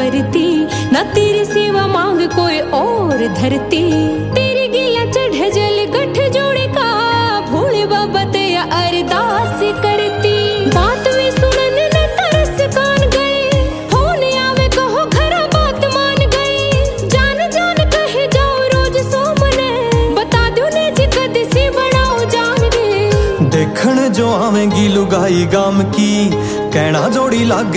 परती, ना तेरी सेवा मांग कोई और धरती। तेरी गिला चढ़ जल गठ जोड़े का, भोले बाबा ते अरदास करती। बात में सुनन न तरस कान गए, होने आवे कहो घर बात मान गए। जान जान कहे जाओ रोज सो मने, बता दो ने जी कद से बनाओ जान रे। देखण जो आवेंगी लुगाई गाम की, कहना जोड़ी लागे